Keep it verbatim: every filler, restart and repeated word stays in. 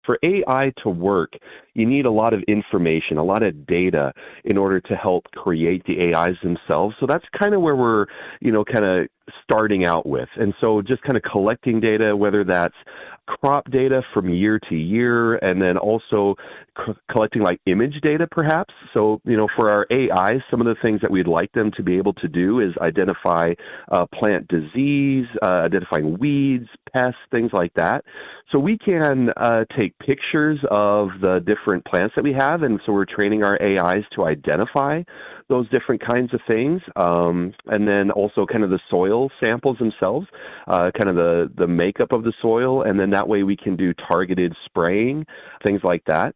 for A I to work, you need a lot of information, a lot of data in order to help create the A Is themselves. So that's kind of where we're, you know, kind of starting out with. And so just kind of collecting data, whether that's crop data from year to year, and then also c- collecting like image data perhaps. So, you know, for our A Is, some of the things that we'd like them to be able to do is identify uh, plant disease, uh, identifying weeds, pests, things like that. So we can uh, take pictures of the different plants that we have, and so we're training our A Is to identify those different kinds of things, um, and then also kind of the soil samples themselves, uh, kind of the, the makeup of the soil, and then that way we can do targeted spraying, things like that.